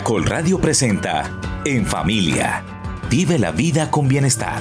Caracol Radio presenta En Familia. Vive la vida con bienestar.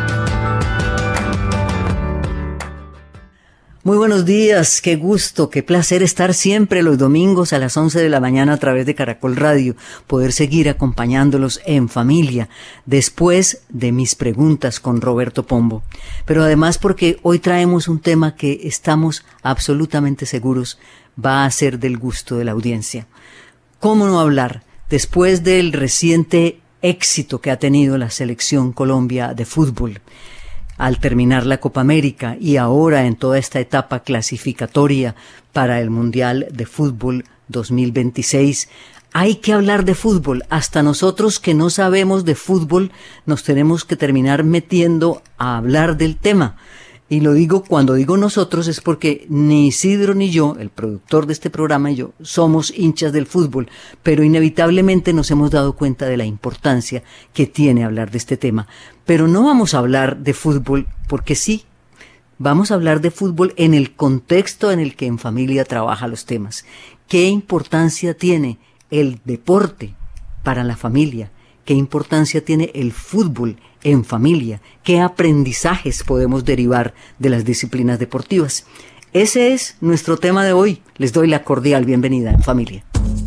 Muy buenos días, qué gusto, qué placer estar siempre los domingos a las 11 de la mañana a través de Caracol Radio, poder seguir acompañándolos en familia, después de mis preguntas con Roberto Pombo. Pero además porque hoy traemos un tema que estamos absolutamente seguros va a ser del gusto de la audiencia. ¿Cómo no hablar después del reciente éxito que ha tenido la selección Colombia de fútbol? Al terminar la Copa América y ahora en toda esta etapa clasificatoria para el Mundial de Fútbol 2026, hay que hablar de fútbol. Hasta nosotros que no sabemos de fútbol nos tenemos que terminar metiendo a hablar del tema. Y lo digo, cuando digo nosotros, es porque ni Isidro ni yo, el productor de este programa, y yo, somos hinchas del fútbol, pero inevitablemente nos hemos dado cuenta de la importancia que tiene hablar de este tema. Pero no vamos a hablar de fútbol porque sí, vamos a hablar de fútbol en el contexto en el que En Familia trabaja los temas. ¿Qué importancia tiene el deporte para la familia? ¿Qué importancia tiene el fútbol en familia? ¿Qué aprendizajes podemos derivar de las disciplinas deportivas? Ese es nuestro tema de hoy. Les doy la cordial bienvenida en Familia.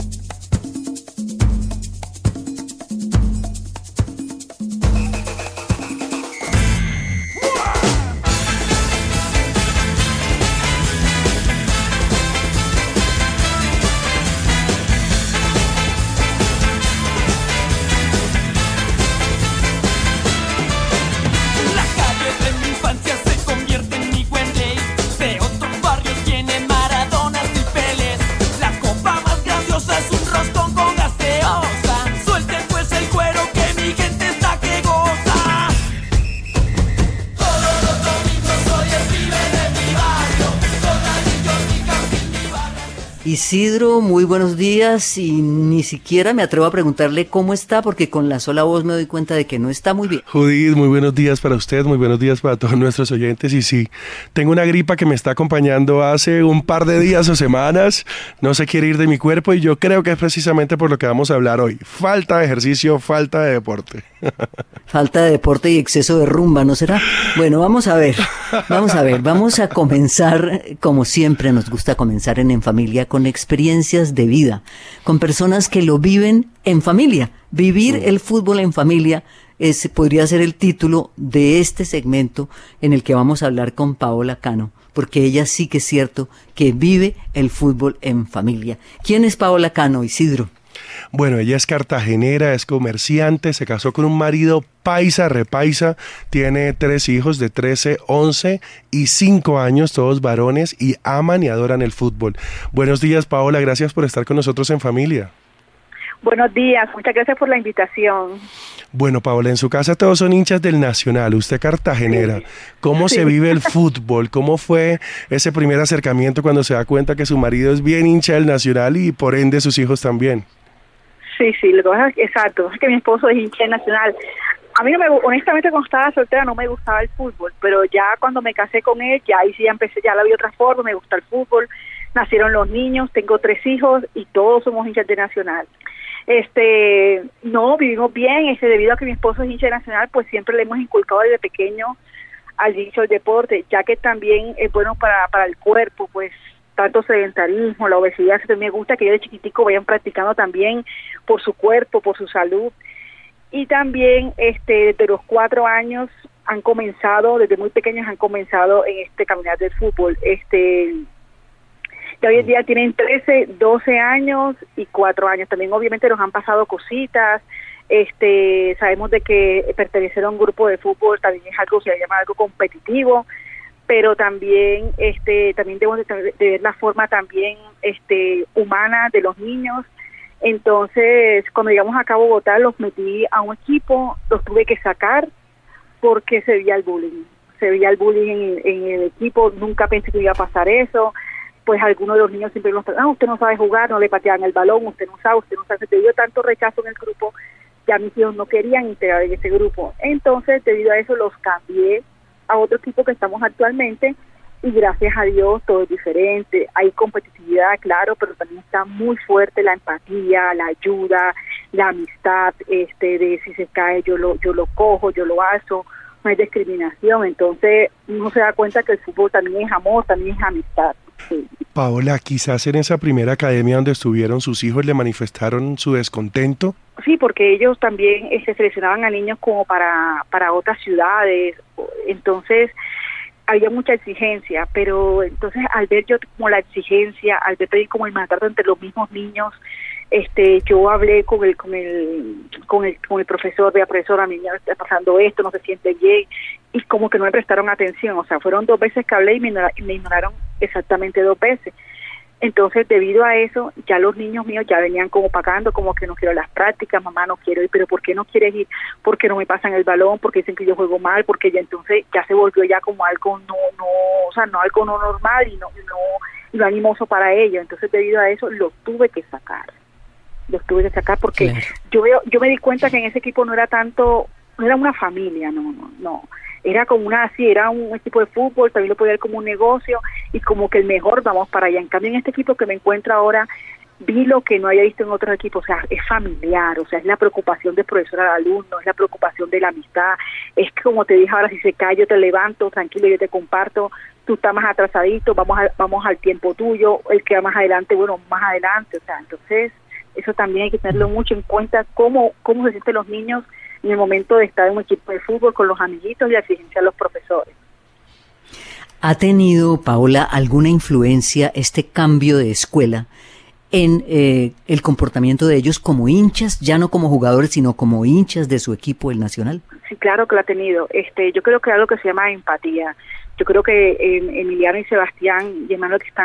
Isidro, muy buenos días, y ni siquiera me atrevo a preguntarle cómo está, porque con la sola voz me doy cuenta de que no está muy bien. Judith, muy buenos días para usted, muy buenos días para todos nuestros oyentes, y sí, tengo una gripa que me está acompañando hace un par de días o semanas, no se quiere ir de mi cuerpo, y yo creo que es precisamente por lo que vamos a hablar hoy: falta de ejercicio, falta de deporte. Falta de deporte y exceso de rumba, ¿no será? Bueno, vamos a ver, vamos a comenzar, como siempre nos gusta comenzar en Familia, con experiencias de vida, con personas que lo viven en familia. Vivir el fútbol en familia podría ser el título de este segmento en el que vamos a hablar con Paola Cano, porque ella sí que es cierto que vive el fútbol en familia. ¿Quién es Paola Cano, Isidro? Bueno, ella es cartagenera, es comerciante, se casó con un marido paisa, repaisa, tiene 3 hijos de 13, 11 y 5 años, todos varones, y aman y adoran el fútbol. Buenos días, Paola, gracias por estar con nosotros en Familia. Buenos días, muchas gracias por la invitación. Bueno, Paola, en su casa todos son hinchas del Nacional, usted cartagenera. ¿Cómo se vive el fútbol? ¿Cómo fue ese primer acercamiento cuando se da cuenta que su marido es bien hincha del Nacional y por ende sus hijos también? Sí, lo que pasa es exacto, es que mi esposo es hincha del Nacional. A mí honestamente cuando estaba soltera no me gustaba el fútbol, pero ya cuando me casé con él, ya ahí sí ya empecé, ya la vi de otra forma, me gusta el fútbol, nacieron los niños, tengo 3 hijos y todos somos hinchas de Nacional. No, vivimos bien, debido a que mi esposo es hincha de Nacional, pues siempre le hemos inculcado desde pequeño al dicho del deporte, ya que también es bueno para el cuerpo, pues tanto sedentarismo, la obesidad, me gusta que ellos de chiquitico vayan practicando también por su cuerpo, por su salud. Y también desde los 4 años han comenzado, desde muy pequeños han comenzado en caminar del fútbol. Ya hoy en día tienen 13, 12 años y 4 años. También obviamente nos han pasado cositas. Sabemos de que pertenecer a un grupo de fútbol también es algo que se llama algo competitivo, pero también también debemos de ver la forma también humana de los niños. Entonces, cuando llegamos a Cabo Bogotá, los metí a un equipo, los tuve que sacar porque se veía el bullying en el equipo. Nunca pensé que iba a pasar eso. Pues algunos de los niños siempre nos preguntan: usted no sabe jugar, no le patean el balón, usted no sabe. Se dio tanto rechazo en el grupo, ya mis hijos no querían integrar en ese grupo. Entonces, debido a eso, los cambié a otro equipo que estamos actualmente, y gracias a Dios todo es diferente. Hay competitividad, claro, pero también está muy fuerte la empatía, la ayuda, la amistad, de si se cae yo lo cojo, yo lo alzo, no hay discriminación. Entonces uno se da cuenta que el fútbol también es amor, también es amistad. Sí. Paola, quizás en esa primera academia donde estuvieron sus hijos le manifestaron su descontento. Sí, porque ellos también seleccionaban a niños como para otras ciudades, entonces había mucha exigencia, pero entonces al ver yo como la exigencia, al ver también como el maltrato entre los mismos niños, yo hablé con el profesor, profesor, a mí me está pasando esto, no se siente bien, y como que no me prestaron atención, o sea, fueron 2 veces que hablé y me ignoraron exactamente 2 veces. Entonces, debido a eso, ya los niños míos ya venían como pagando, como que no quiero las prácticas, mamá, no quiero ir, pero ¿por qué no quieres ir? ¿Por qué no me pasan el balón? Porque dicen que yo juego mal, porque ya entonces ya se volvió ya como algo no algo no normal y no animoso para ellos. Entonces, debido a eso, los tuve que sacar porque claro. yo me di cuenta que en ese equipo no era una familia, no. Era como era un equipo de fútbol, también lo podía ver como un negocio y como que el mejor vamos para allá. En cambio, en este equipo que me encuentro ahora, vi lo que no había visto en otros equipos, o sea, es familiar, o sea, es la preocupación del profesor al alumno, es la preocupación de la amistad, es que como te dije ahora, si se cae yo te levanto, tranquilo, yo te comparto, tú estás más atrasadito, vamos al tiempo tuyo, el que va más adelante, bueno, más adelante, o sea, entonces, eso también hay que tenerlo mucho en cuenta, cómo se sienten los niños en el momento de estar en un equipo de fútbol con los amiguitos y la exigencia de los profesores. ¿Ha tenido, Paola, alguna influencia este cambio de escuela en el comportamiento de ellos como hinchas, ya no como jugadores, sino como hinchas de su equipo, el Nacional? Sí, claro que lo ha tenido. Yo creo que es algo que se llama empatía. Yo creo que Emiliano y Sebastián y Emmanuel que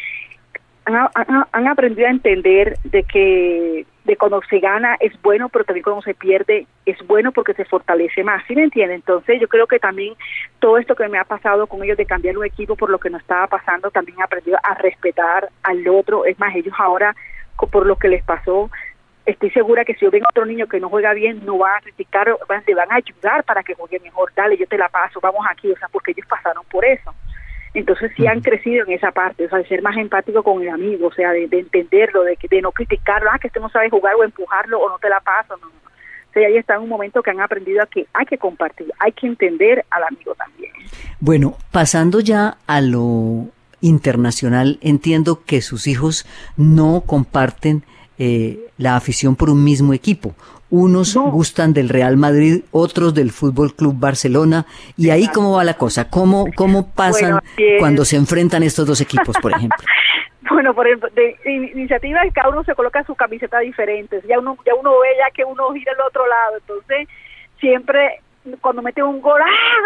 han aprendido a entender de cuando se gana es bueno, pero también cuando se pierde es bueno porque se fortalece más, ¿sí me entienden? Entonces yo creo que también todo esto que me ha pasado con ellos de cambiar un equipo por lo que no estaba pasando, también han aprendido a respetar al otro. Es más, ellos ahora, por lo que les pasó, estoy segura que si yo ven a otro niño que no juega bien, no van a criticar, le van a ayudar para que juegue mejor. Dale, yo te la paso, vamos aquí, o sea, porque ellos pasaron por eso. Entonces sí han crecido en esa parte, o sea, de ser más empático con el amigo, o sea, de entenderlo, de no criticarlo, que no sabe jugar o empujarlo o no te la paso, no. O sea, ahí está en un momento que han aprendido a que hay que compartir, hay que entender al amigo también. Bueno, pasando ya a lo internacional, entiendo que sus hijos no comparten la afición por un mismo equipo. Unos gustan del Real Madrid, otros del Fútbol Club Barcelona. ¿Y ahí cómo va la cosa? ¿Cómo pasan cuando se enfrentan estos 2 equipos, por ejemplo? Bueno, por ejemplo, de iniciativas cada uno se coloca su camiseta diferente. Ya uno ve ya que uno gira al otro lado. Entonces, siempre cuando mete un gol,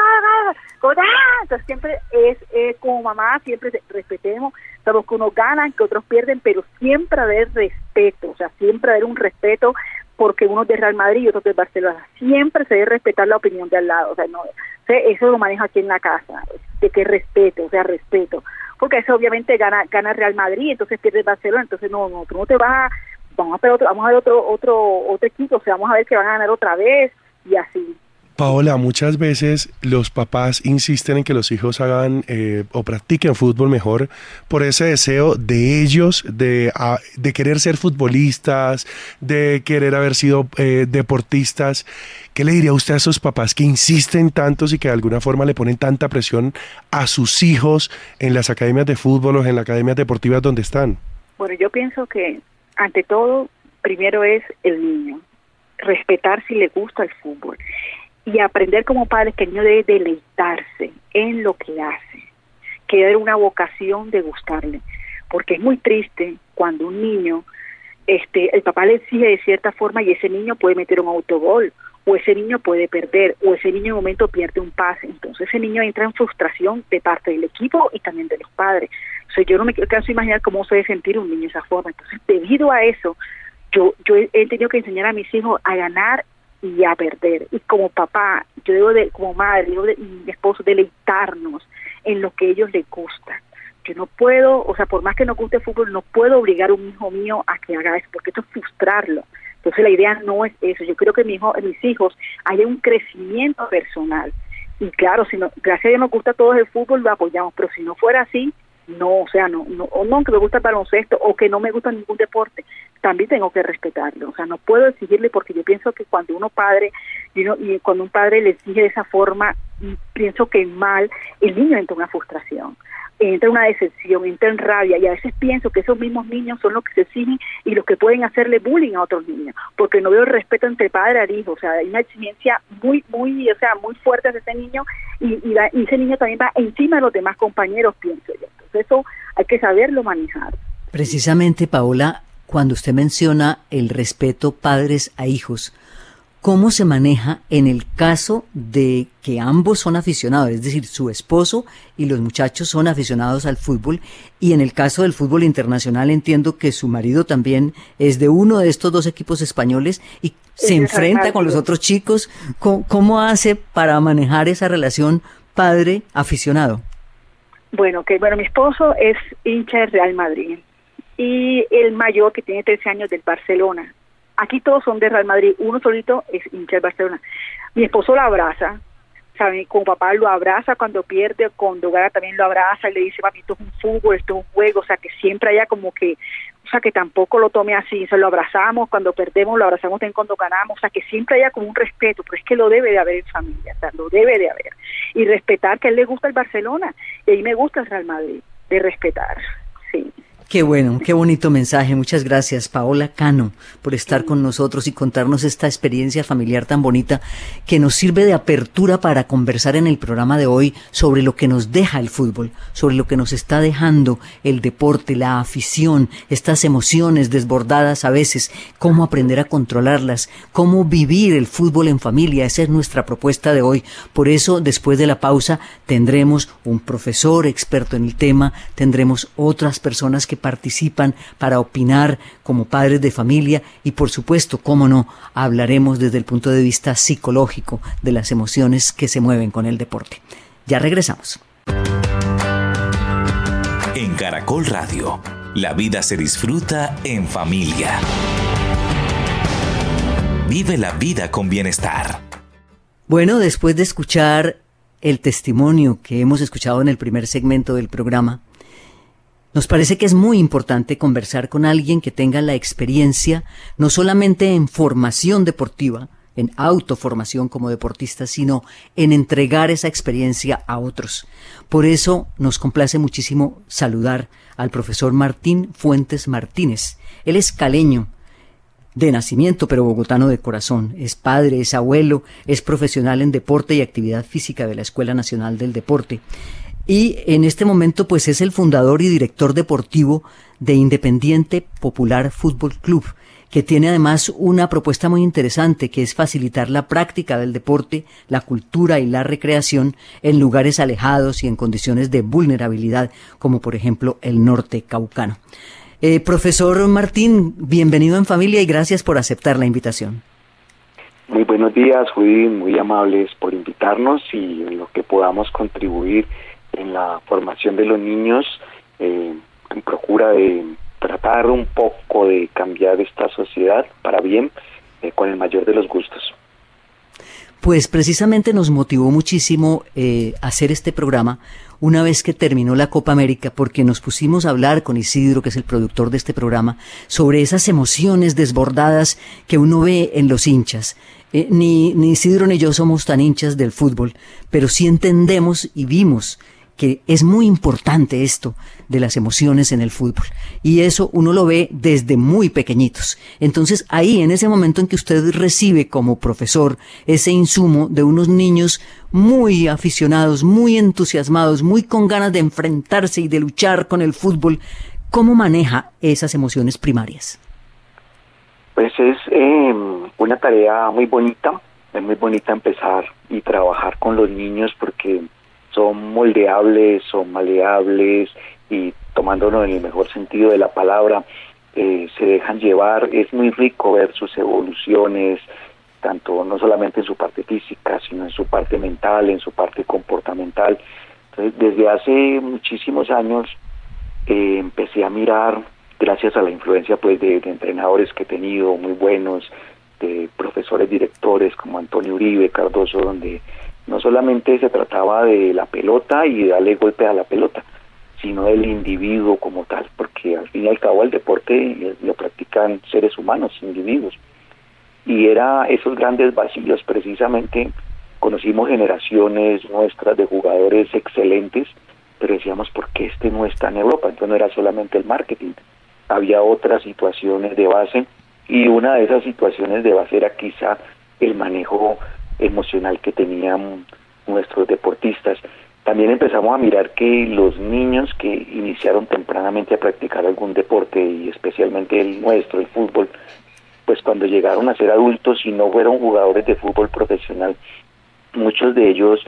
entonces siempre es como mamá, siempre respetemos. Sabemos que unos ganan, que otros pierden, pero siempre haber respeto, o sea, siempre haber un respeto, porque uno es de Real Madrid y otro de Barcelona. Siempre se debe respetar la opinión de al lado, o sea, no, eso lo manejo aquí en la casa, de que respeto, o sea, respeto, porque eso obviamente gana Real Madrid, entonces pierde Barcelona, entonces no te vas vamos a ver otro equipo, o sea, vamos a ver que van a ganar otra vez y así. Paola, muchas veces los papás insisten en que los hijos hagan o practiquen fútbol mejor por ese deseo de ellos de querer ser futbolistas, de querer haber sido deportistas. ¿Qué le diría usted a esos papás que insisten tantos y que de alguna forma le ponen tanta presión a sus hijos en las academias de fútbol o en las academias deportivas donde están? Bueno, yo pienso que ante todo, primero es el niño, respetar si le gusta el fútbol. Y aprender como padres que el niño debe deleitarse en lo que hace, que debe haber una vocación de gustarle, porque es muy triste cuando un niño, el papá le exige de cierta forma y ese niño puede meter un autogol, o ese niño puede perder, o ese niño en un momento pierde un pase, entonces ese niño entra en frustración de parte del equipo y también de los padres. O sea, yo no me canso de imaginar cómo se debe sentir un niño de esa forma. Entonces, debido a eso, yo he tenido que enseñar a mis hijos a ganar y a perder, y como papá, como madre, y mi esposo, deleitarnos en lo que a ellos les gusta. Yo no puedo, o sea, por más que nos guste el fútbol, no puedo obligar a un hijo mío a que haga eso, porque esto es frustrarlo. Entonces la idea no es eso. Yo creo que mis hijos haya un crecimiento personal, y claro, si no, gracias a Dios nos gusta a todos el fútbol, lo apoyamos, pero si no fuera así, no, o sea, no, que me gusta el baloncesto o que no me gusta ningún deporte, también tengo que respetarlo. O sea, no puedo exigirle, porque yo pienso que cuando cuando un padre le exige de esa forma, pienso que mal, el niño entra en una frustración, entra en una decepción, entra en rabia, y a veces pienso que esos mismos niños son los que se exigen y los que pueden hacerle bullying a otros niños, porque no veo el respeto entre padre al hijo. O sea, hay una exigencia muy fuerte hacia ese niño, y ese niño también va encima de los demás compañeros, pienso yo. Entonces eso hay que saberlo manejar. Precisamente, Paola, cuando usted menciona el respeto padres a hijos, ¿cómo se maneja en el caso de que ambos son aficionados? Es decir, su esposo y los muchachos son aficionados al fútbol, y en el caso del fútbol internacional entiendo que su marido también es de uno de estos dos equipos españoles y se enfrenta con los otros chicos. ¿Cómo hace para manejar esa relación padre-aficionado? Bueno, mi esposo es hincha del Real Madrid, y el mayor, que tiene 13 años, del Barcelona. Aquí todos son de Real Madrid, uno solito es hincha del Barcelona. Mi esposo lo abraza, ¿sabe? Como papá lo abraza cuando pierde, cuando gana también lo abraza, y le dice: papi, esto es un fútbol, esto es un juego. O sea, que siempre haya como que, o sea, que tampoco lo tome así. O sea, lo abrazamos cuando perdemos, lo abrazamos también cuando ganamos. O sea, que siempre haya como un respeto, pero es que lo debe de haber en familia, o sea, lo debe de haber. Y respetar que a él le gusta el Barcelona, y a mí me gusta el Real Madrid, de respetar, sí. Qué bueno, qué bonito mensaje. Muchas gracias, Paola Cano, por estar con nosotros y contarnos esta experiencia familiar tan bonita que nos sirve de apertura para conversar en el programa de hoy sobre lo que nos deja el fútbol, sobre lo que nos está dejando el deporte, la afición, estas emociones desbordadas a veces, cómo aprender a controlarlas, cómo vivir el fútbol en familia. Esa es nuestra propuesta de hoy. Por eso, después de la pausa, tendremos un profesor experto en el tema, tendremos otras personas que participan para opinar como padres de familia, y por supuesto, cómo no, hablaremos desde el punto de vista psicológico de las emociones que se mueven con el deporte. Ya regresamos. En Caracol Radio, la vida se disfruta en familia. Vive la vida con bienestar. Bueno, después de escuchar el testimonio que hemos escuchado en el primer segmento del programa, nos parece que es muy importante conversar con alguien que tenga la experiencia no solamente en formación deportiva, en autoformación como deportista, sino en entregar esa experiencia a otros. Por eso nos complace muchísimo saludar al profesor Martín Fuentes Martínez. Él es caleño de nacimiento, pero bogotano de corazón. Es padre, es abuelo, es profesional en deporte y actividad física de la Escuela Nacional del Deporte. Y en este momento pues es el fundador y director deportivo de Independiente Popular Fútbol Club, que tiene además una propuesta muy interesante, que es facilitar la práctica del deporte, la cultura y la recreación en lugares alejados y en condiciones de vulnerabilidad, como por ejemplo el norte caucano. Profesor Martín, bienvenido en familia y gracias por aceptar la invitación. Muy buenos días, Judith, muy amables por invitarnos, y en lo que podamos contribuir en la formación de los niños, en procura de tratar un poco de cambiar esta sociedad para bien, con el mayor de los gustos. Pues precisamente nos motivó muchísimo hacer este programa una vez que terminó la Copa América, porque nos pusimos a hablar con Isidro, que es el productor de este programa, sobre esas emociones desbordadas que uno ve en los hinchas. Ni Isidro ni yo somos tan hinchas del fútbol, pero sí entendemos y vimos que es muy importante esto de las emociones en el fútbol, y eso uno lo ve desde muy pequeñitos. Entonces ahí, en ese momento en que usted recibe como profesor ese insumo de unos niños muy aficionados, muy entusiasmados, muy con ganas de enfrentarse y de luchar con el fútbol, ¿cómo maneja esas emociones primarias? Pues es una tarea muy bonita, es muy bonita empezar y trabajar con los niños, porque son moldeables, son maleables, y tomándolo en el mejor sentido de la palabra, se dejan llevar. Es muy rico ver sus evoluciones, tanto no solamente en su parte física, sino en su parte mental, en su parte comportamental. Entonces, desde hace muchísimos años empecé a mirar, gracias a la influencia pues de entrenadores que he tenido muy buenos, de profesores directores como Antonio Uribe Cardoso, donde no solamente se trataba de la pelota y de darle golpe a la pelota, sino del individuo como tal, porque al fin y al cabo el deporte lo practican seres humanos, individuos. Y era esos grandes vacíos, precisamente conocimos generaciones nuestras de jugadores excelentes, pero decíamos, ¿por qué este no está en Europa? Entonces no era solamente el marketing, había otras situaciones de base, y una de esas situaciones de base era quizá el manejo emocional que tenían nuestros deportistas. También empezamos a mirar que los niños que iniciaron tempranamente a practicar algún deporte, y especialmente el nuestro, el fútbol, pues cuando llegaron a ser adultos y no fueron jugadores de fútbol profesional, muchos de ellos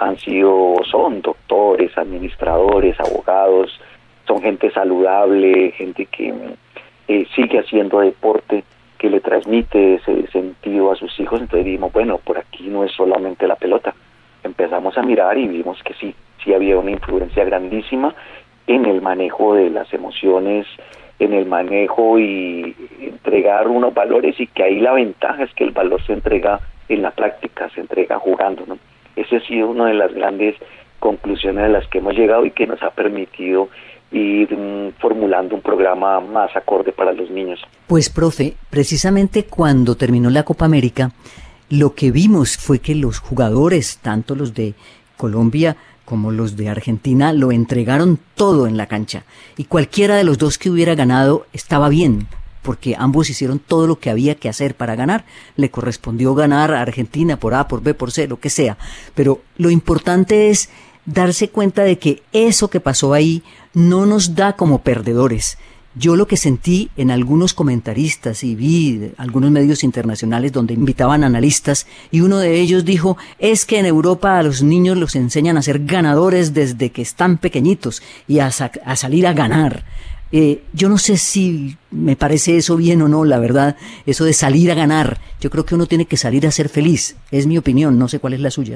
son doctores, administradores, abogados, son gente saludable, gente que sigue haciendo deporte, que le transmite ese sentido a sus hijos. Entonces dijimos, bueno, por aquí no es solamente la pelota. Empezamos a mirar y vimos que sí había una influencia grandísima en el manejo de las emociones, en el manejo y entregar unos valores, y que ahí la ventaja es que el valor se entrega en la práctica, se entrega jugando, ¿no? Ese ha sido una de las grandes conclusiones a las que hemos llegado y que nos ha permitido ir formulando un programa más acorde para los niños. Pues, profe, precisamente cuando terminó la Copa América, lo que vimos fue que los jugadores, tanto los de Colombia como los de Argentina, lo entregaron todo en la cancha. Y cualquiera de los dos que hubiera ganado estaba bien, porque ambos hicieron todo lo que había que hacer para ganar. Le correspondió ganar a Argentina por A, por B, por C, lo que sea. Pero lo importante es darse cuenta de que eso que pasó ahí no nos da como perdedores. Yo lo que sentí en algunos comentaristas, y vi algunos medios internacionales donde invitaban analistas, y uno de ellos dijo, es que en Europa a los niños los enseñan a ser ganadores desde que están pequeñitos y a salir a ganar. Yo no sé si me parece eso bien o no, la verdad, eso de salir a ganar. Yo creo que uno tiene que salir a ser feliz, es mi opinión, no sé cuál es la suya.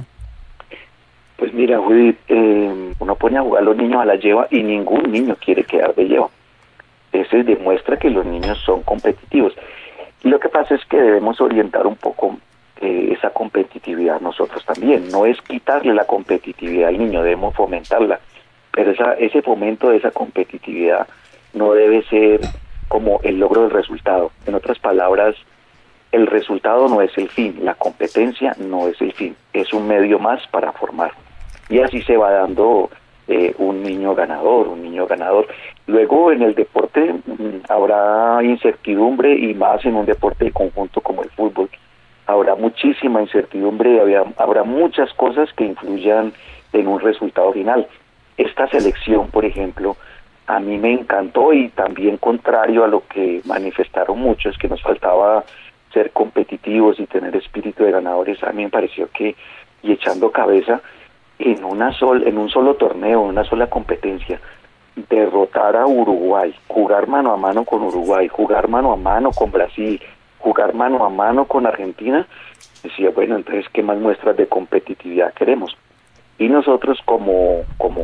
Pues mira, Judith, uno pone a jugar a los niños a la lleva y ningún niño quiere quedar de lleva. Eso demuestra que los niños son competitivos. Y lo que pasa es que debemos orientar un poco esa competitividad nosotros también. No es quitarle la competitividad al niño, debemos fomentarla. Pero ese fomento de esa competitividad no debe ser como el logro del resultado. En otras palabras, el resultado no es el fin, la competencia no es el fin, es un medio más para formar. Y así se va dando un niño ganador. Luego en el deporte habrá incertidumbre, y más en un deporte de conjunto como el fútbol. Habrá muchísima incertidumbre, habrá muchas cosas que influyan en un resultado final. Esta selección, por ejemplo, a mí me encantó, y también contrario a lo que manifestaron muchos, que nos faltaba ser competitivos y tener espíritu de ganadores, a mí me pareció que, y echando cabeza, en un solo torneo, una sola competencia, derrotar a Uruguay, jugar mano a mano con Uruguay, jugar mano a mano con Brasil, jugar mano a mano con Argentina, decía, bueno, entonces, ¿qué más muestras de competitividad queremos? Y nosotros como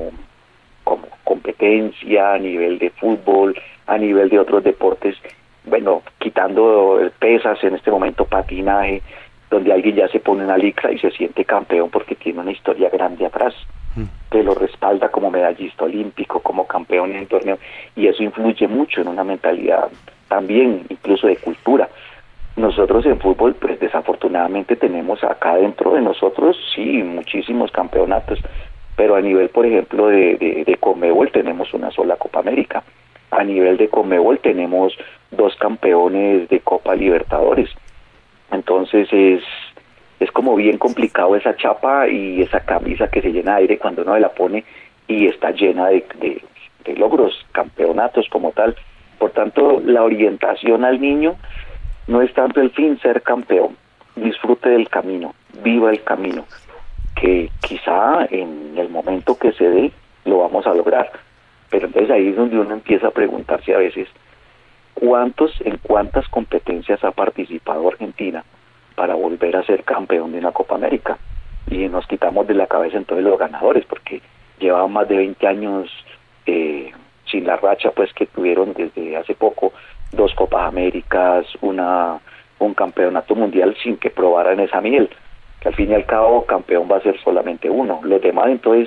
competencia a nivel de fútbol, a nivel de otros deportes, bueno, quitando pesas, en este momento patinaje, donde alguien ya se pone una licra y se siente campeón porque tiene una historia grande atrás, que lo respalda como medallista olímpico, como campeón en el torneo, y eso influye mucho en una mentalidad también, incluso de cultura. Nosotros en fútbol, pues desafortunadamente tenemos acá dentro de nosotros, sí, muchísimos campeonatos, pero a nivel, por ejemplo, de Conmebol tenemos una sola Copa América. A nivel de Conmebol tenemos 2 campeones de Copa Libertadores. Entonces es como bien complicado esa chapa y esa camisa que se llena de aire cuando uno la pone y está llena de logros, campeonatos como tal. Por tanto, la orientación al niño no es tanto el fin ser campeón, disfrute del camino, viva el camino, que quizá en el momento que se dé lo vamos a lograr. Pero entonces ahí es donde uno empieza a preguntarse a veces, en cuántas competencias ha participado Argentina para volver a ser campeón de una Copa América, y nos quitamos de la cabeza entonces los ganadores, porque llevaban más de 20 años sin la racha pues que tuvieron desde hace poco, 2 Copas Américas, un campeonato mundial, sin que probaran esa miel, que al fin y al cabo campeón va a ser solamente uno. Los demás entonces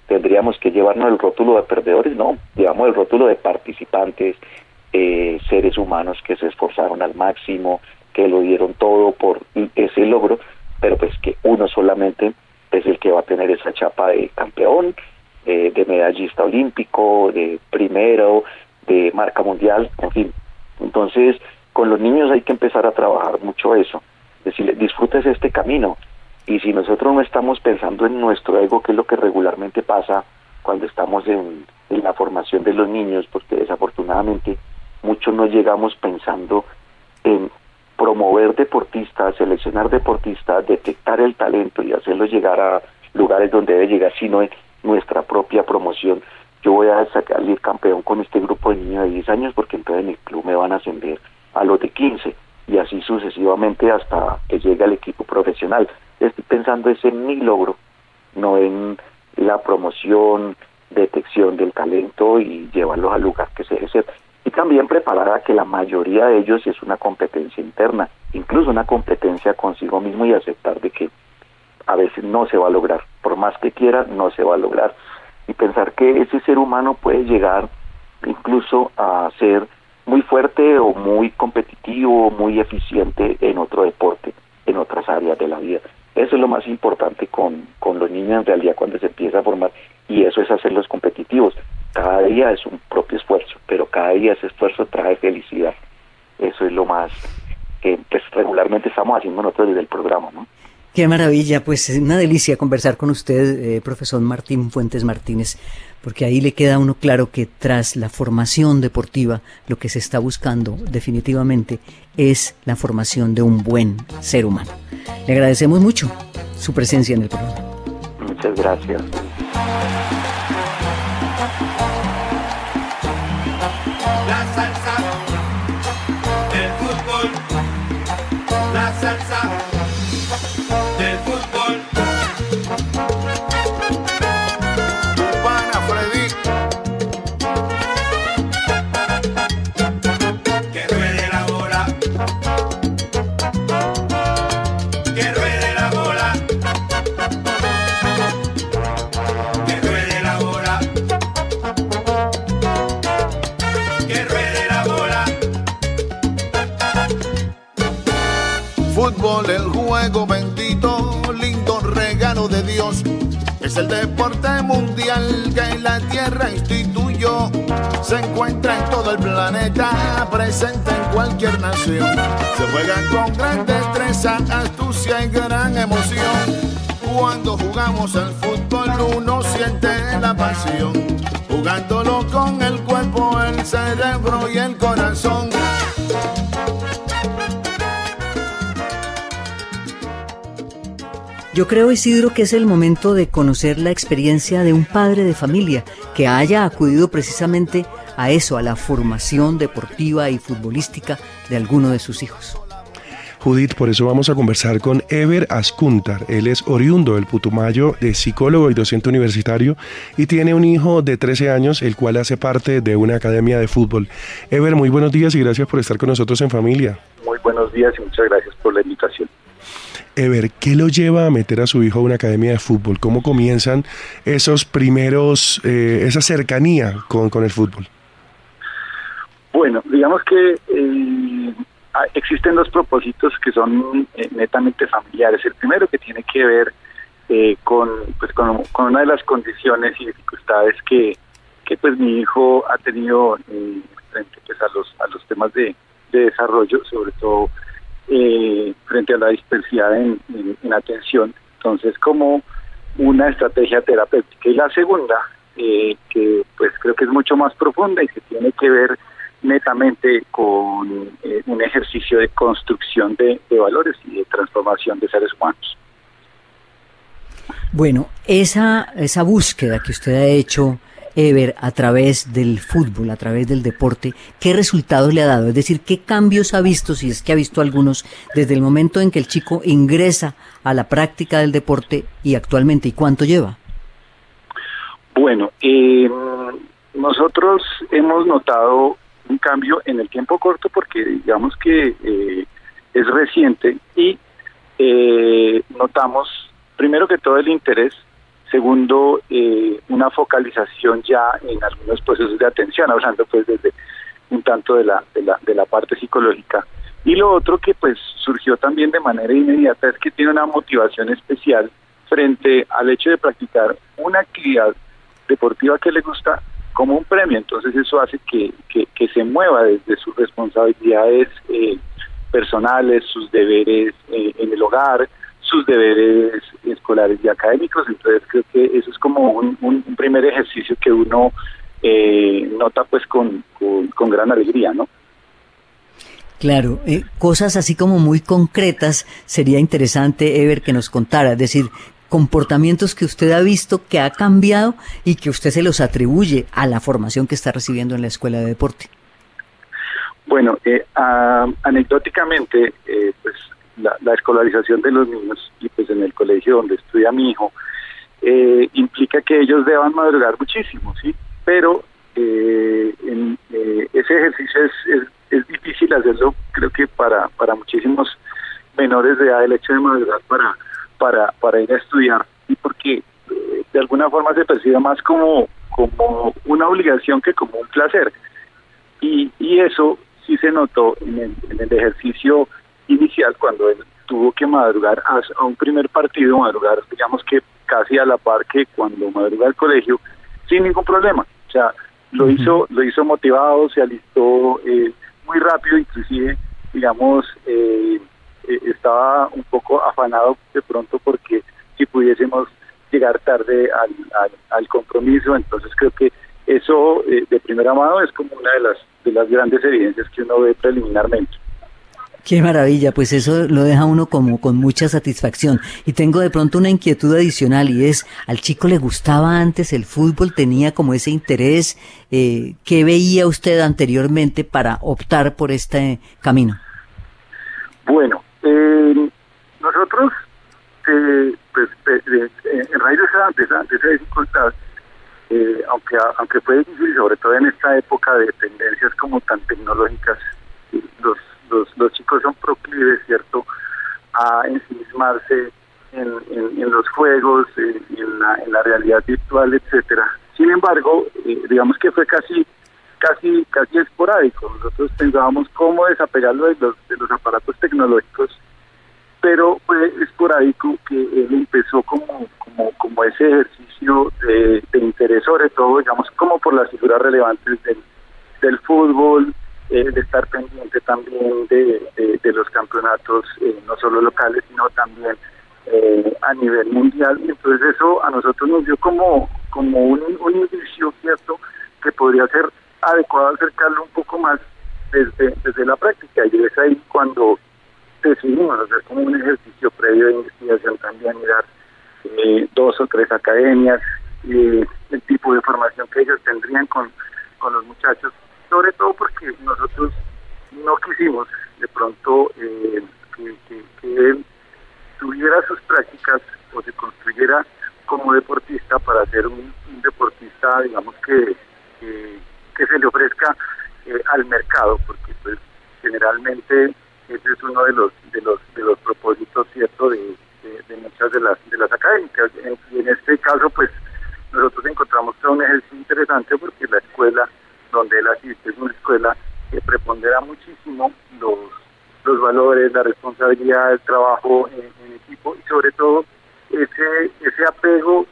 tendríamos que llevarnos el rótulo de perdedores, no, llevamos el rótulo de participantes, seres humanos que se esforzaron al máximo, que lo dieron todo por ese logro, pero pues que uno solamente es el que va a tener esa chapa de campeón, de medallista olímpico, de primero, de marca mundial, en fin. Entonces, con los niños hay que empezar a trabajar mucho eso, decirles, disfrutes este camino, y si nosotros no estamos pensando en nuestro ego, que es lo que regularmente pasa cuando estamos en la formación de los niños, porque desafortunadamente muchos no llegamos pensando en promover deportistas, seleccionar deportistas, detectar el talento y hacerlos llegar a lugares donde debe llegar, sino en nuestra propia promoción. Yo voy a salir campeón con este grupo de niños de 10 años porque entonces en el club me van a ascender a los de 15 y así sucesivamente hasta que llegue al equipo profesional. Estoy pensando es en mi logro, no en la promoción, detección del talento y llevarlos al lugar que se debe ser. Y también preparar a que la mayoría de ellos es una competencia interna, incluso una competencia consigo mismo, y aceptar de que a veces no se va a lograr, por más que quiera, no se va a lograr. Y pensar que ese ser humano puede llegar incluso a ser muy fuerte o muy competitivo, muy eficiente en otro deporte, en otras áreas de la vida. Eso es lo más importante con los niños en realidad cuando se empieza a formar, y eso es hacerlos competitivos. Cada día es un propio esfuerzo, pero cada día ese esfuerzo trae felicidad. Eso es lo más que pues, regularmente estamos haciendo nosotros desde el programa, ¿no? Qué maravilla, pues es una delicia conversar con usted, profesor Martín Fuentes Martínez, porque ahí le queda a uno claro que tras la formación deportiva lo que se está buscando definitivamente es la formación de un buen ser humano. Le agradecemos mucho su presencia en el programa. Muchas gracias. La salsa del fútbol, la salsa del fútbol. Cubana Freddy. Que ruede la bola, que ruede la bola, que ruede la bola, que ruede la bola. Fútbol, el juego bendito, lindo regalo de Dios. Es el deporte mundial que la tierra instituyó. Se encuentra en todo el planeta, presente en cualquier nación. Se juega con gran destreza, astucia y gran emoción. Cuando jugamos al fútbol uno siente la pasión, jugándolo con el cuerpo, el cerebro y el corazón. Yo creo, Isidro, que es el momento de conocer la experiencia de un padre de familia que haya acudido precisamente a eso, a la formación deportiva y futbolística de alguno de sus hijos. Judith, por eso vamos a conversar con Ever Ascuntar. Él es oriundo del Putumayo, de psicólogo y docente universitario, y tiene un hijo de 13 años, el cual hace parte de una academia de fútbol. Ever, muy buenos días y gracias por estar con nosotros en Familia. Muy buenos días y muchas gracias por la invitación. Ever, ¿qué lo lleva a meter a su hijo a una academia de fútbol? ¿Cómo comienzan esos primeros, esa cercanía con el fútbol? Bueno, digamos que existen dos propósitos que son netamente familiares. El primero, que tiene que ver con una de las condiciones y dificultades que pues mi hijo ha tenido frente pues, a los temas de desarrollo, sobre todo frente a la dispersidad en atención. Entonces, como una estrategia terapéutica. Y la segunda, que pues creo que es mucho más profunda y que tiene que ver netamente con un ejercicio de construcción de valores y de transformación de seres humanos. Bueno, esa búsqueda que usted ha hecho, Ever, a través del fútbol, a través del deporte, ¿qué resultados le ha dado? Es decir, ¿qué cambios ha visto, si es que ha visto algunos, desde el momento en que el chico ingresa a la práctica del deporte y actualmente, y cuánto lleva? Bueno, nosotros hemos notado un cambio en el tiempo corto porque digamos que es reciente y notamos primero que todo el interés Segundo, una focalización ya en algunos procesos de atención, hablando pues desde un tanto de la parte psicológica. Y lo otro que pues surgió también de manera inmediata es que tiene una motivación especial frente al hecho de practicar una actividad deportiva que le gusta como un premio. Entonces eso hace que se mueva desde sus responsabilidades personales, sus deberes en el hogar, sus deberes escolares y académicos. Entonces creo que eso es como un primer ejercicio que uno nota pues con gran alegría, ¿no? Claro, cosas así como muy concretas sería interesante, Ever, que nos contara, es decir, comportamientos que usted ha visto que ha cambiado y que usted se los atribuye a la formación que está recibiendo en la escuela de deporte. Bueno, anecdóticamente, pues la escolarización de los niños y pues en el colegio donde estudia mi hijo implica que ellos deban madrugar muchísimo, ¿sí? Pero ese ejercicio es difícil hacerlo, creo que para muchísimos menores de edad, el hecho de madrugar para ir a estudiar, y porque de alguna forma se percibe más como una obligación que como un placer, y eso sí se notó en el ejercicio inicial, cuando él tuvo que madrugar a un primer partido, madrugar digamos que casi a la par que cuando madruga al colegio, sin ningún problema. O sea, lo hizo motivado, se alistó muy rápido, inclusive digamos estaba un poco afanado de pronto porque si pudiésemos llegar tarde al compromiso. Entonces creo que eso de primera mano es como una de las grandes evidencias que uno ve preliminarmente. Qué maravilla, pues eso lo deja uno como con mucha satisfacción. Y tengo de pronto una inquietud adicional, y es, ¿al chico le gustaba antes el fútbol? ¿Tenía como ese interés? ¿Qué veía usted anteriormente para optar por este camino? Bueno, nosotros, en raíz de esa dificultad, aunque fue difícil, sobre todo en esta época de tendencias como tan tecnológicas, los chicos son proclives, ¿cierto?, a ensimismarse en los juegos, en la realidad virtual, etcétera. Sin embargo, digamos que fue casi esporádico. Nosotros pensábamos cómo desapegarlo de los aparatos tecnológicos, pero fue esporádico que él empezó como ese ejercicio de interés, sobre todo, digamos, como por las figuras relevantes del fútbol, de estar pendiente también de los campeonatos, no solo locales, sino también a nivel mundial. Y entonces eso a nosotros nos dio como un indicio, ¿cierto?, que podría ser adecuado acercarlo un poco más desde la práctica. Y es ahí cuando decidimos hacer como un ejercicio previo de investigación también, mirar 2 o 3 academias, el tipo de formación que ellos tendrían con los muchachos, sobre todo porque nosotros no quisimos de pronto que él tuviera sus prácticas o se construyera como deportista para ser un deportista, digamos, que se le ofrezca al mercado, porque pues generalmente ese es uno de los propósitos, cierto, de muchas de las académicas. Y en este caso pues nosotros encontramos que es un ejercicio interesante porque la escuela donde él asiste es una escuela que prepondera muchísimo los valores, la responsabilidad, el trabajo en equipo, y sobre todo ese apego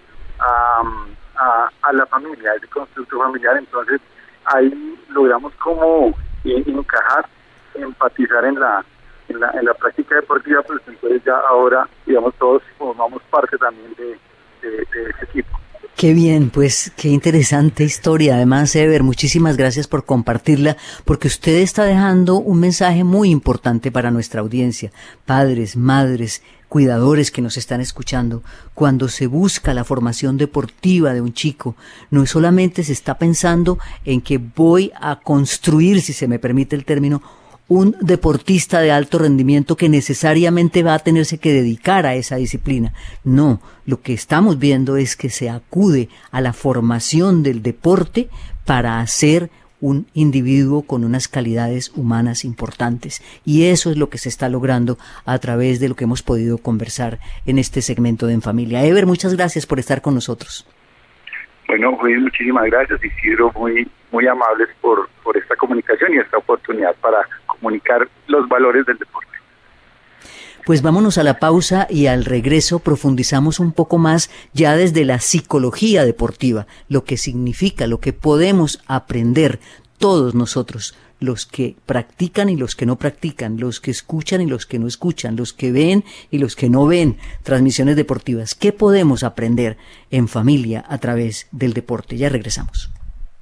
a la familia, ese constructo familiar. Entonces ahí logramos como encajar, empatizar en la práctica deportiva, pues entonces ya ahora, digamos, todos formamos parte también de ese equipo. Qué bien, pues qué interesante historia. Además, Ever, muchísimas gracias por compartirla, porque usted está dejando un mensaje muy importante para nuestra audiencia, padres, madres, cuidadores que nos están escuchando. Cuando se busca la formación deportiva de un chico, no solamente se está pensando en que voy a construir, si se me permite el término, un deportista de alto rendimiento que necesariamente va a tenerse que dedicar a esa disciplina. No, lo que estamos viendo es que se acude a la formación del deporte para hacer un individuo con unas calidades humanas importantes. Y eso es lo que se está logrando a través de lo que hemos podido conversar en este segmento de En Familia. Ever, muchas gracias por estar con nosotros. Bueno, Luis, muchísimas gracias, Isidro, muy amables por esta comunicación y esta oportunidad para comunicar los valores del deporte. Pues vámonos a la pausa y al regreso profundizamos un poco más ya desde la psicología deportiva, lo que significa, lo que podemos aprender todos nosotros, los que practican y los que no practican, los que escuchan y los que no escuchan, los que ven y los que no ven transmisiones deportivas. ¿Qué podemos aprender en familia a través del deporte? Ya regresamos.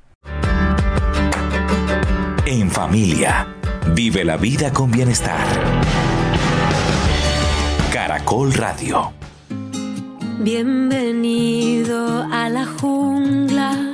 En familia, vive la vida con bienestar. Caracol Radio. Bienvenido a la jungla.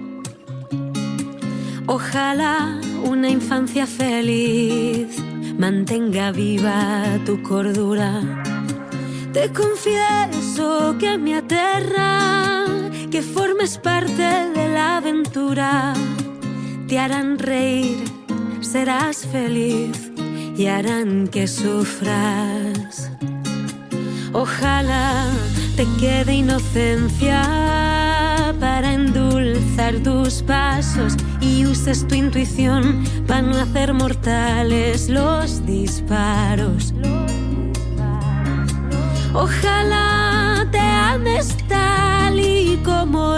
Ojalá una infancia feliz mantenga viva tu cordura. Te confieso que me aterra que formes parte de la aventura. Te harán reír, serás feliz y harán que sufras. Ojalá te quede inocencia para endulzar tus pasos y uses tu intuición para no hacer mortales los disparos. Ojalá te ames tal y como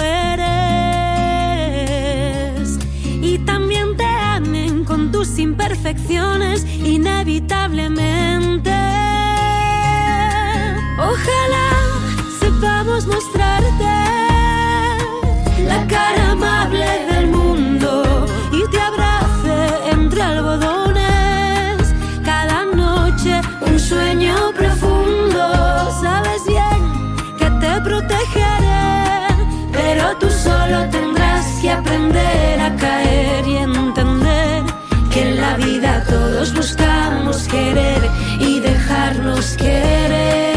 eres y también te amen con tus imperfecciones inevitablemente. Ojalá sepamos mostrarte la cara amable del mundo y te abrace entre algodones. Cada noche un sueño profundo. Sabes bien que te protegeré, pero tú solo tendrás que aprender a caer y entender que en la vida todos buscamos querer y dejarnos querer.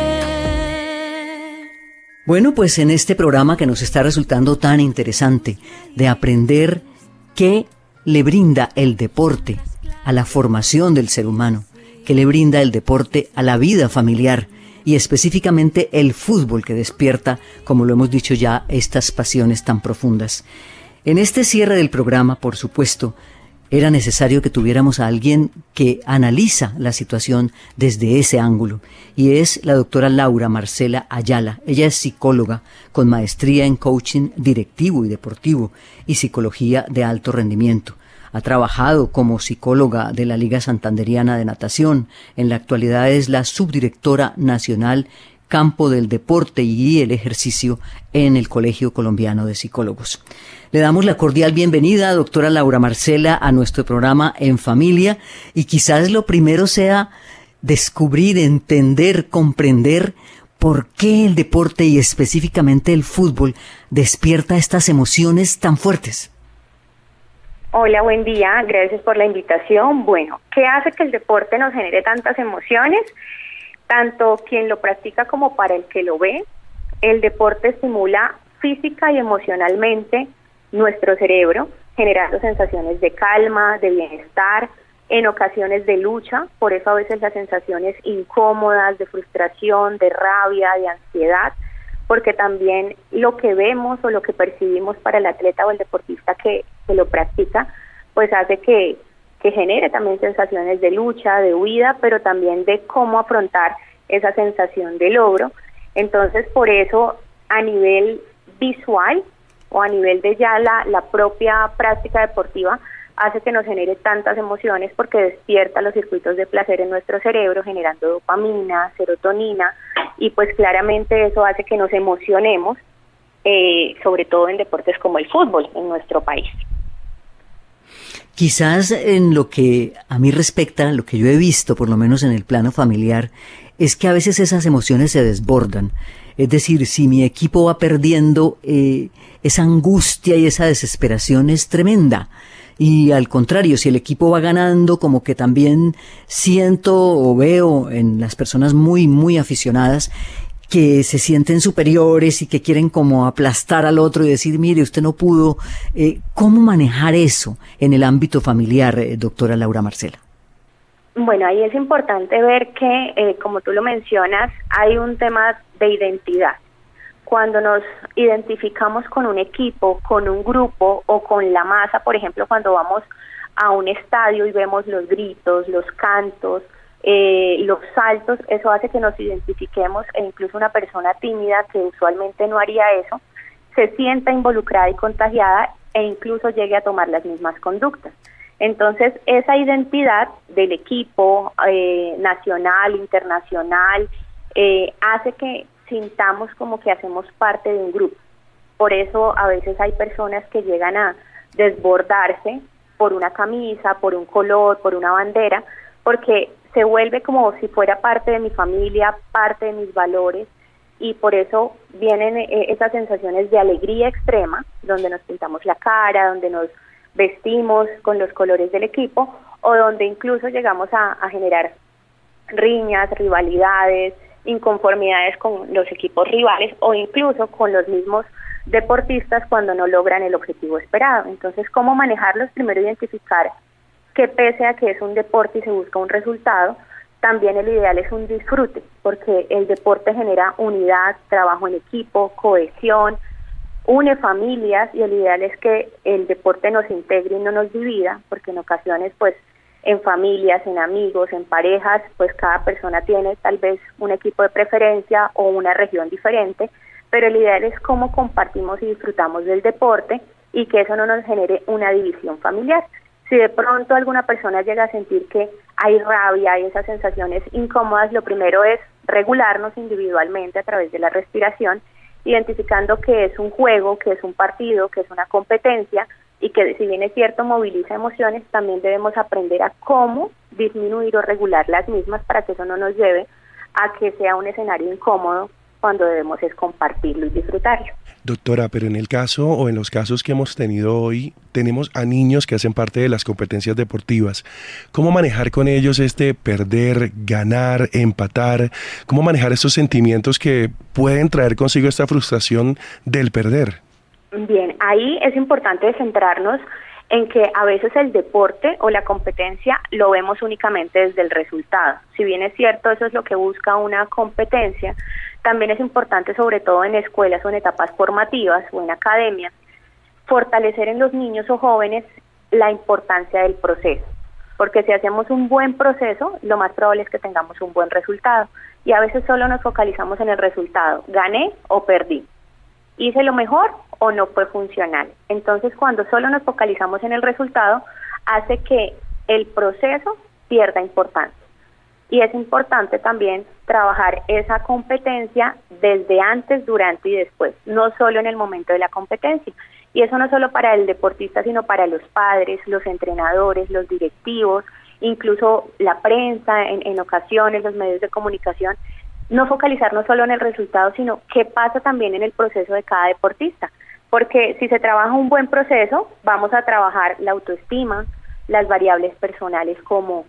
Bueno, pues en este programa que nos está resultando tan interesante de aprender qué le brinda el deporte a la formación del ser humano, qué le brinda el deporte a la vida familiar y específicamente el fútbol que despierta, como lo hemos dicho ya, estas pasiones tan profundas. En este cierre del programa, por supuesto, era necesario que tuviéramos a alguien que analiza la situación desde ese ángulo, y es la doctora Laura Marcela Ayala. Ella es psicóloga con maestría en coaching directivo y deportivo y psicología de alto rendimiento. Ha trabajado como psicóloga de la Liga Santanderiana de Natación. En la actualidad es la subdirectora nacional Campo del Deporte y el Ejercicio en el Colegio Colombiano de Psicólogos. Le damos la cordial bienvenida, doctora Laura Marcela, a nuestro programa En Familia, y quizás lo primero sea descubrir, entender, comprender por qué el deporte y específicamente el fútbol despierta estas emociones tan fuertes. Hola, buen día, gracias por la invitación. Bueno, ¿qué hace que el deporte nos genere tantas emociones? Tanto quien lo practica como para el que lo ve. El deporte estimula física y emocionalmente nuestro cerebro, generando sensaciones de calma, de bienestar, en ocasiones de lucha, por eso a veces las sensaciones incómodas, de frustración, de rabia, de ansiedad, porque también lo que vemos o lo que percibimos para el atleta o el deportista que lo practica, pues hace que genere también sensaciones de lucha, de huida, pero también de cómo afrontar esa sensación de logro. Entonces, por eso, a nivel visual o a nivel de ya la propia práctica deportiva, hace que nos genere tantas emociones porque despierta los circuitos de placer en nuestro cerebro, generando dopamina, serotonina, y pues claramente eso hace que nos emocionemos, sobre todo en deportes como el fútbol en nuestro país. Quizás en lo que a mí respecta, lo que yo he visto, por lo menos en el plano familiar, es que a veces esas emociones se desbordan. Es decir, si mi equipo va perdiendo, esa angustia y esa desesperación es tremenda. Y al contrario, si el equipo va ganando, como que también siento o veo en las personas muy, muy aficionadas que se sienten superiores y que quieren como aplastar al otro y decir, mire, usted no pudo. ¿Cómo manejar eso en el ámbito familiar, doctora Laura Marcela? Bueno, ahí es importante ver que, como tú lo mencionas, hay un tema de identidad. Cuando nos identificamos con un equipo, con un grupo o con la masa, por ejemplo, cuando vamos a un estadio y vemos los gritos, los cantos, los saltos, eso hace que nos identifiquemos, e incluso una persona tímida que usualmente no haría eso, se sienta involucrada y contagiada e incluso llegue a tomar las mismas conductas. Entonces, esa identidad del equipo nacional, internacional, hace que sintamos como que hacemos parte de un grupo. Por eso a veces hay personas que llegan a desbordarse por una camisa, por un color, por una bandera, porque se vuelve como si fuera parte de mi familia, parte de mis valores, y por eso vienen esas sensaciones de alegría extrema, donde nos pintamos la cara, donde nos vestimos con los colores del equipo, o donde incluso llegamos a generar riñas, rivalidades, inconformidades con los equipos rivales o incluso con los mismos deportistas cuando no logran el objetivo esperado. Entonces, ¿cómo manejarlos? Primero, identificar que pese a que es un deporte y se busca un resultado, también el ideal es un disfrute, porque el deporte genera unidad, trabajo en equipo, cohesión, une familias, y el ideal es que el deporte nos integre y no nos divida, porque en ocasiones pues en familias, en amigos, en parejas, pues cada persona tiene tal vez un equipo de preferencia o una región diferente, pero el ideal es cómo compartimos y disfrutamos del deporte y que eso no nos genere una división familiar. Si de pronto alguna persona llega a sentir que hay rabia, hay esas sensaciones incómodas, lo primero es regularnos individualmente a través de la respiración, identificando que es un juego, que es un partido, que es una competencia, y que si bien es cierto moviliza emociones, también debemos aprender a cómo disminuir o regular las mismas para que eso no nos lleve a que sea un escenario incómodo cuando debemos es compartirlo y disfrutarlo. Doctora, pero en el caso o en los casos que hemos tenido hoy, tenemos a niños que hacen parte de las competencias deportivas. ¿Cómo manejar con ellos perder, ganar, empatar? ¿Cómo manejar estos sentimientos que pueden traer consigo esta frustración del perder? Bien, ahí es importante centrarnos en que a veces el deporte o la competencia lo vemos únicamente desde el resultado. Si bien es cierto, eso es lo que busca una competencia, también es importante, sobre todo en escuelas o en etapas formativas o en academias, fortalecer en los niños o jóvenes la importancia del proceso. Porque si hacemos un buen proceso, lo más probable es que tengamos un buen resultado. Y a veces solo nos focalizamos en el resultado, gané o perdí. ¿Hice lo mejor o no fue funcional? Entonces, cuando solo nos focalizamos en el resultado, hace que el proceso pierda importancia. Y es importante también trabajar esa competencia desde antes, durante y después, no solo en el momento de la competencia. Y eso no solo para el deportista, sino para los padres, los entrenadores, los directivos, incluso la prensa, en ocasiones los medios de comunicación. No focalizarnos solo en el resultado, sino qué pasa también en el proceso de cada deportista. Porque si se trabaja un buen proceso, vamos a trabajar la autoestima, las variables personales como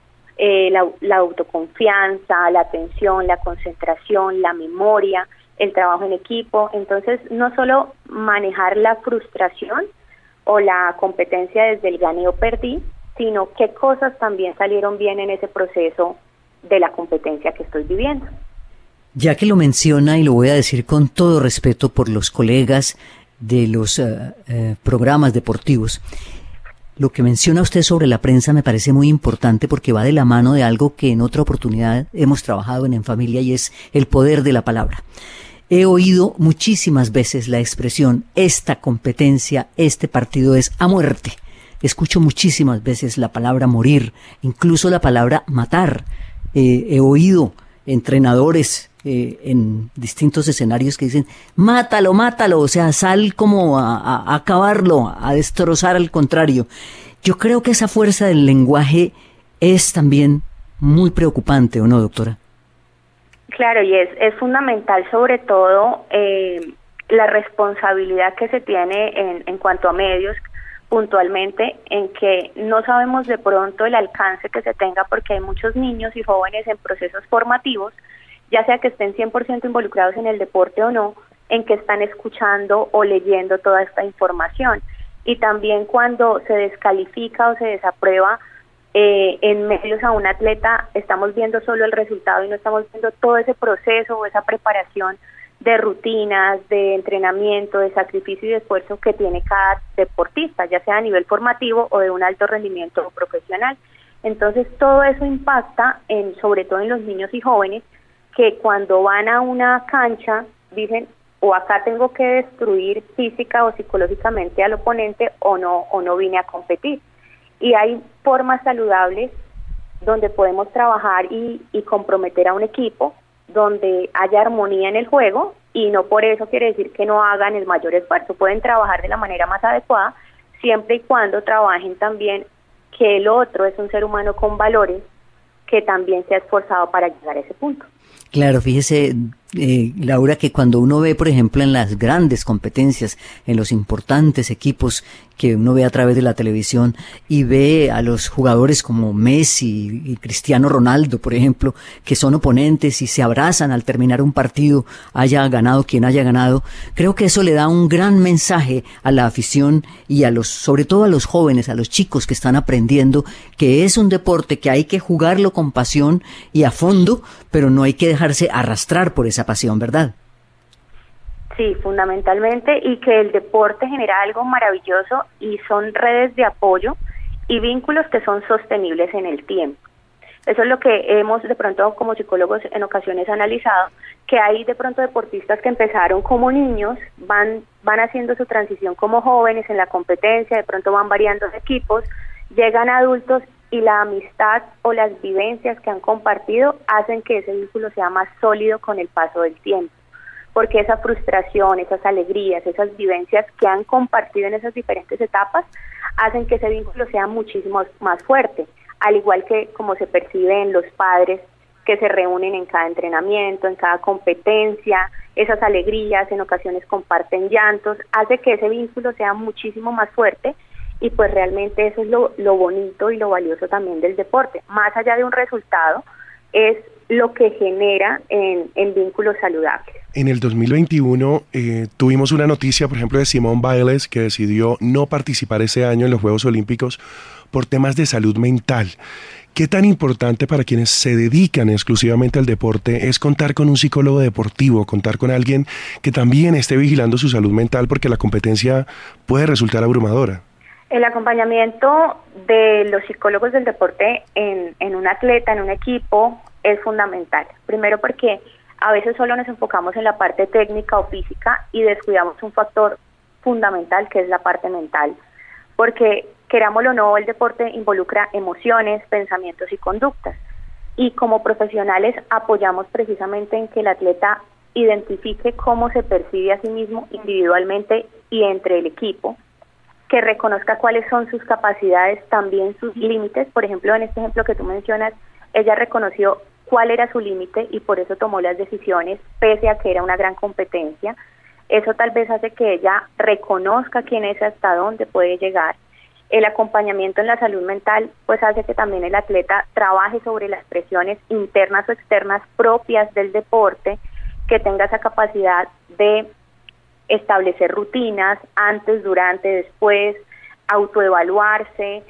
la autoconfianza, la atención, la concentración, la memoria, el trabajo en equipo. Entonces, no solo manejar la frustración o la competencia desde el gané o perdí, sino qué cosas también salieron bien en ese proceso de la competencia que estoy viviendo. Ya que lo menciona, y lo voy a decir con todo respeto por los colegas de los programas deportivos, lo que menciona usted sobre la prensa me parece muy importante porque va de la mano de algo que en otra oportunidad hemos trabajado en Familia, y es el poder de la palabra. He oído muchísimas veces la expresión, esta competencia, este partido es a muerte. Escucho muchísimas veces la palabra morir, incluso la palabra matar. He oído entrenadores en distintos escenarios que dicen, mátalo, mátalo, o sea, sal como a acabarlo, a destrozar al contrario. Yo creo que esa fuerza del lenguaje es también muy preocupante, ¿o no, doctora? Claro, y es fundamental sobre todo la responsabilidad que se tiene en cuanto a medios, puntualmente, en que no sabemos de pronto el alcance que se tenga, porque hay muchos niños y jóvenes en procesos formativos ya sea que estén 100% involucrados en el deporte o no, en que están escuchando o leyendo toda esta información. Y también cuando se descalifica o se desaprueba en medios a un atleta, estamos viendo solo el resultado y no estamos viendo todo ese proceso o esa preparación de rutinas, de entrenamiento, de sacrificio y de esfuerzo que tiene cada deportista, ya sea a nivel formativo o de un alto rendimiento profesional. Entonces todo eso impacta sobre todo en los niños y jóvenes, que cuando van a una cancha dicen, o acá tengo que destruir física o psicológicamente al oponente o no vine a competir. Y hay formas saludables donde podemos trabajar y comprometer a un equipo, donde haya armonía en el juego, y no por eso quiere decir que no hagan el mayor esfuerzo. Pueden trabajar de la manera más adecuada, siempre y cuando trabajen también que el otro es un ser humano con valores que también se ha esforzado para llegar a ese punto. Claro, fíjese, Laura, que cuando uno ve, por ejemplo, en las grandes competencias, en los importantes equipos que uno ve a través de la televisión y ve a los jugadores como Messi y Cristiano Ronaldo, por ejemplo, que son oponentes y se abrazan al terminar un partido, haya ganado quien haya ganado, creo que eso le da un gran mensaje a la afición y sobre todo a los jóvenes, a los chicos que están aprendiendo que es un deporte que hay que jugarlo con pasión y a fondo, pero no hay que dejarse arrastrar por esa pasión, ¿verdad? Sí, fundamentalmente, y que el deporte genera algo maravilloso y son redes de apoyo y vínculos que son sostenibles en el tiempo. Eso es lo que hemos de pronto como psicólogos en ocasiones analizado, que hay de pronto deportistas que empezaron como niños, van haciendo su transición como jóvenes en la competencia, de pronto van variando de equipos, llegan adultos y la amistad o las vivencias que han compartido hacen que ese vínculo sea más sólido con el paso del tiempo, porque esa frustración, esas alegrías, esas vivencias que han compartido en esas diferentes etapas hacen que ese vínculo sea muchísimo más fuerte, al igual que como se percibe en los padres que se reúnen en cada entrenamiento, en cada competencia, esas alegrías, en ocasiones comparten llantos, hace que ese vínculo sea muchísimo más fuerte. Y pues realmente eso es lo bonito y lo valioso también del deporte. Más allá de un resultado, es lo que genera en vínculos saludables. En el 2021 tuvimos una noticia, por ejemplo, de Simone Biles, que decidió no participar ese año en los Juegos Olímpicos por temas de salud mental. ¿Qué tan importante para quienes se dedican exclusivamente al deporte es contar con un psicólogo deportivo, contar con alguien que también esté vigilando su salud mental, porque la competencia puede resultar abrumadora? El acompañamiento de los psicólogos del deporte en un atleta, en un equipo, es fundamental. Primero porque a veces solo nos enfocamos en la parte técnica o física y descuidamos un factor fundamental que es la parte mental. Porque, querámoslo o no, el deporte involucra emociones, pensamientos y conductas. Y como profesionales apoyamos precisamente en que el atleta identifique cómo se percibe a sí mismo individualmente y entre el equipo, que reconozca cuáles son sus capacidades, también sus límites. Por ejemplo, en este ejemplo que tú mencionas, ella reconoció cuál era su límite y por eso tomó las decisiones, pese a que era una gran competencia. Eso tal vez hace que ella reconozca quién es, hasta dónde puede llegar. El acompañamiento en la salud mental pues hace que también el atleta trabaje sobre las presiones internas o externas propias del deporte, que tenga esa capacidad de establecer rutinas antes, durante, después, autoevaluarse,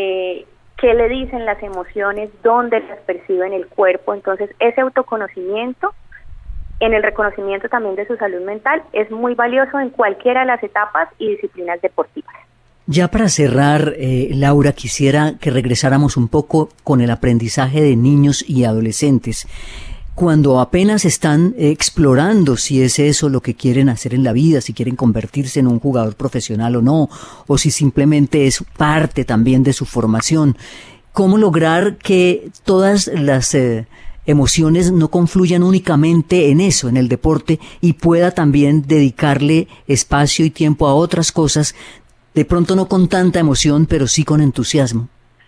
qué le dicen las emociones, dónde las percibe en el cuerpo. Entonces, ese autoconocimiento, en el reconocimiento también de su salud mental, es muy valioso en cualquiera de las etapas y disciplinas deportivas. Ya para cerrar, Laura, quisiera que regresáramos un poco con el aprendizaje de niños y adolescentes. Cuando apenas están explorando si es eso lo que quieren hacer en la vida, si quieren convertirse en un jugador profesional o no, o si simplemente es parte también de su formación. ¿Cómo lograr que todas las emociones no confluyan únicamente en eso, en el deporte, y pueda también dedicarle espacio y tiempo a otras cosas, de pronto no con tanta emoción, pero sí con entusiasmo?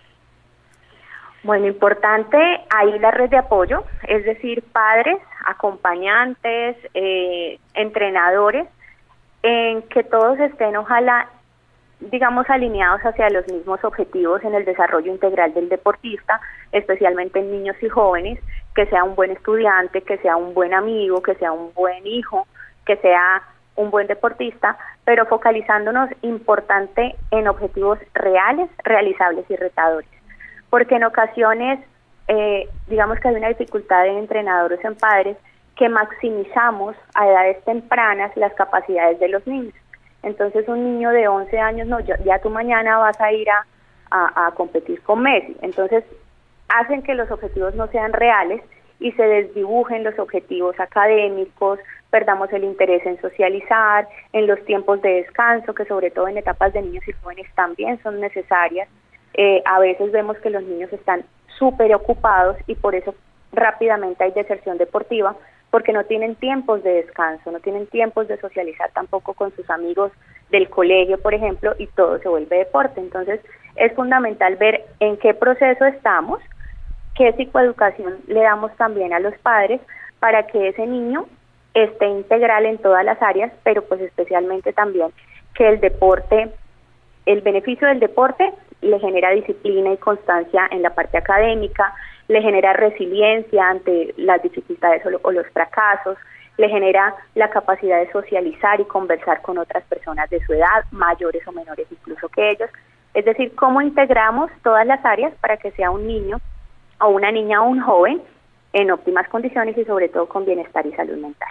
Bueno, importante ahí la red de apoyo, es decir, padres, acompañantes, entrenadores, en que todos estén, ojalá, digamos, alineados hacia los mismos objetivos en el desarrollo integral del deportista, especialmente en niños y jóvenes, que sea un buen estudiante, que sea un buen amigo, que sea un buen hijo, que sea un buen deportista, pero focalizándonos importante en objetivos reales, realizables y retadores. Porque en ocasiones, digamos que hay una dificultad en entrenadores, en padres, que maximizamos a edades tempranas las capacidades de los niños. Entonces un niño de 11 años, no, ya tú mañana vas a ir a competir con Messi. Entonces hacen que los objetivos no sean reales y se desdibujen los objetivos académicos, perdamos el interés en socializar, en los tiempos de descanso, que sobre todo en etapas de niños y jóvenes también son necesarias. A veces vemos que los niños están súper ocupados y por eso rápidamente hay deserción deportiva, porque no tienen tiempos de descanso, no tienen tiempos de socializar tampoco con sus amigos del colegio, por ejemplo, y todo se vuelve deporte. Entonces es fundamental ver en qué proceso estamos, qué psicoeducación le damos también a los padres para que ese niño esté integral en todas las áreas, pero pues especialmente también que el deporte, el beneficio del deporte le genera disciplina y constancia en la parte académica, le genera resiliencia ante las dificultades o los fracasos, le genera la capacidad de socializar y conversar con otras personas de su edad, mayores o menores incluso que ellos. Es decir, cómo integramos todas las áreas para que sea un niño o una niña o un joven en óptimas condiciones y sobre todo con bienestar y salud mental.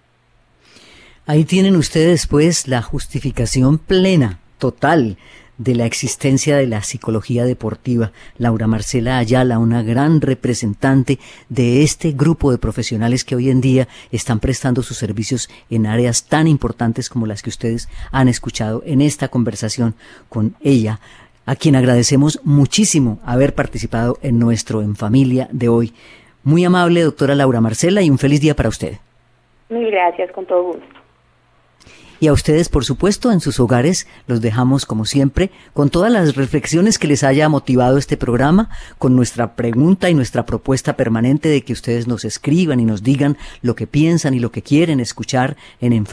Ahí tienen ustedes pues la justificación plena, total, de la existencia de la psicología deportiva. Laura Marcela Ayala, una gran representante de este grupo de profesionales que hoy en día están prestando sus servicios en áreas tan importantes como las que ustedes han escuchado en esta conversación con ella, a quien agradecemos muchísimo haber participado en nuestro En Familia de hoy. Muy amable, doctora Laura Marcela, y un feliz día para usted. Mil gracias, con todo gusto. Y a ustedes, por supuesto, en sus hogares los dejamos, como siempre, con todas las reflexiones que les haya motivado este programa, con nuestra pregunta y nuestra propuesta permanente de que ustedes nos escriban y nos digan lo que piensan y lo que quieren escuchar en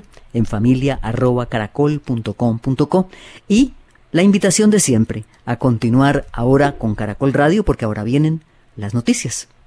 familia@caracol.com.co, y la invitación de siempre a continuar ahora con Caracol Radio, porque ahora vienen las noticias.